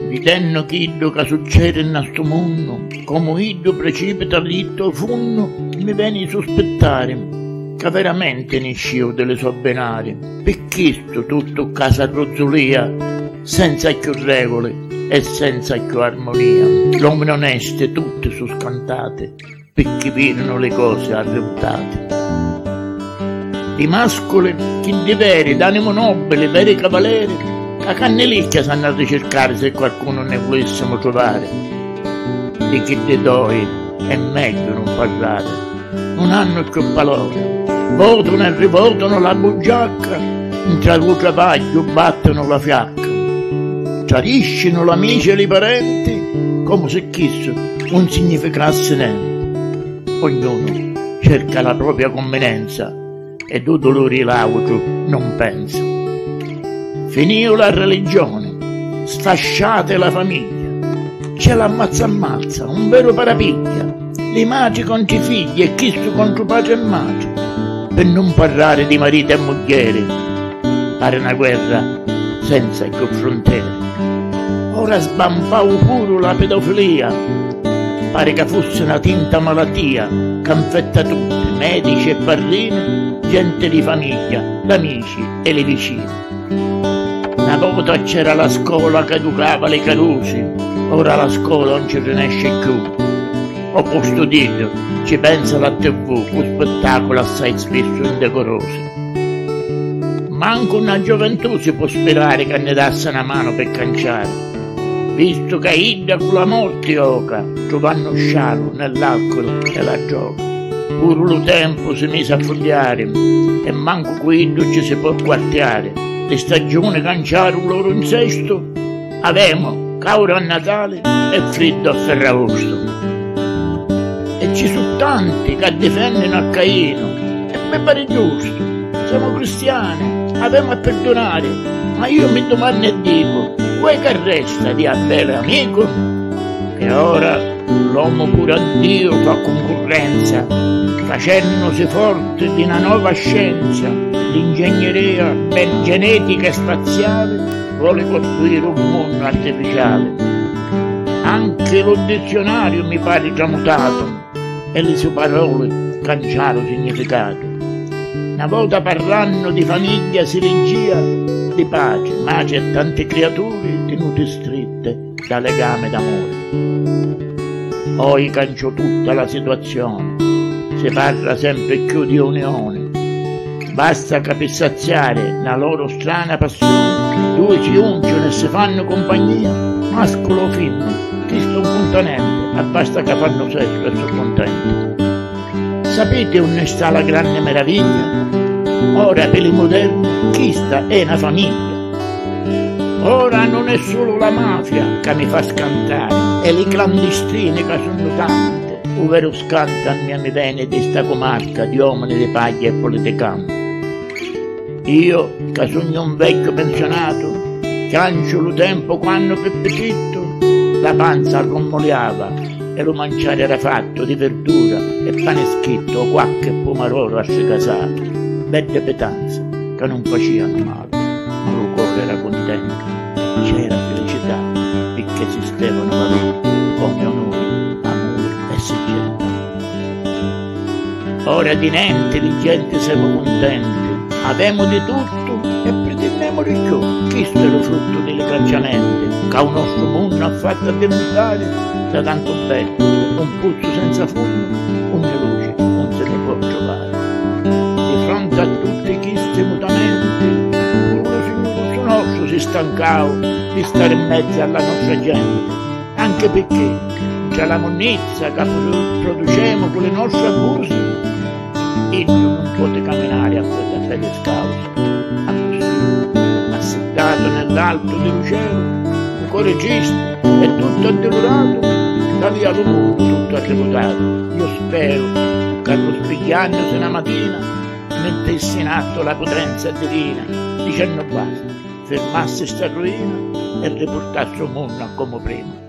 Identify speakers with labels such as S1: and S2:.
S1: Ritenno che iddo che succede in questo mondo, come iddo precipita l'itto funno, mi viene a sospettare che veramente ne scio delle sue benari. Perché sto tutto casa rozzolia, senza più regole e senza più armonia. L'uomo oneste tutte sono scantate, perché virano le cose arrebutate. I mascoli, chi di veri, d'animo nobile, veri cavalieri, la cannelicchia sanno a ricercare se qualcuno ne volessimo trovare. Di chi di doi è meglio non parlare, non hanno più parole, votano e rivotano la bugiacca, tra il travaglio battono la fiacca, tradiscono l'amici e i parenti, come se chissero non significasse niente. Ognuno cerca la propria convenienza e tu dolori l'auto non pensa. Finio la religione, sfasciate la famiglia, c'è l'ammazza, un vero parapiglia, le madri contro i figli e Cristo contro padre e madre, per non parlare di marito e moglie, pare una guerra senza più frontiere. Ora sbampau pure la pedofilia, pare che fosse una tinta malattia che infetta tutti, medici e parrini, gente di famiglia, amici e le vicine. Una volta c'era la scuola che educava le carusi, ora la scuola non ci riesce più. Ho posto dire, ci pensa la TV, con spettacolo assai spesso indecoroso. Manco una gioventù si può sperare che ne dasse una mano per canciare, visto che idda con la morte oca, trovano scialo nell'alcol e la gioca. Pure lo tempo si mise a fogliare e manco quello ci si può quartiare. Le stagioni canciarono loro incesto, avemo cauro a Natale e freddo a Ferragosto. E ci sono tanti che difendono a Caino, e mi pare giusto, siamo cristiani, avemo a perdonare, ma io mi domando e dico, vuoi che resta di Abele amico? E ora l'uomo pure a Dio fa concorrenza, facendosi forte di una nuova scienza, l'ingegneria ben genetica e spaziale vuole costruire un mondo artificiale. Anche lo dizionario mi pare tramutato e le sue parole canciarono significato. Una volta parlando di famiglia si leggia di pace, ma c'è tante creature tenute strette da legame d'amore. Poi canciò tutta la situazione, si parla sempre più di unione. Basta che per saziare la loro strana passione, due si ungono e si fanno compagnia, mascolo o femmina, Cristo un puntanente, e basta che fanno sesso e sono contenti. Sapete dove sta la grande meraviglia? Ora per i moderni questa è una famiglia. Ora non è solo la mafia che mi fa scantare, è le clandestine che sono tante, ovvero scantano mi viene di sta comarca di uomini di paglia e politicanti. Io, che sono un vecchio pensionato, cancio lo tempo quando per petitto la panza arrommoliava e lo mangiare era fatto di verdura e pane scritto o qualche pomarolo asciugasato, belle petanze che non facevano male, ma lo cuore era contento, c'era felicità perché esistevano valori come onore, amore e saggezza. Ora di niente intelligenti siamo contenti, avemo di tutto e pretendiamo di più. Questo è lo frutto delle cambiamenti che un nostro mondo ha fatto diventare da tanto bello, un pozzo senza fondo, ogni luce non se ne può trovare. Di fronte a tutti questi mutamenti, lo Signore nostro si stancava di stare in mezzo alla nostra gente, anche perché c'è la monnezza che produciamo con le nostre accuse. Egli non può camminare a quelle belle scause, assettato nell'alto del cielo, un cuore triste e tutto addolorato, da via lo mondo tutto arrebotato. Io spero che allo svegliandosi una mattina mettesse in atto la potenza divina, dicendo basta, fermasse sta ruina e riportasse il mondo come prima.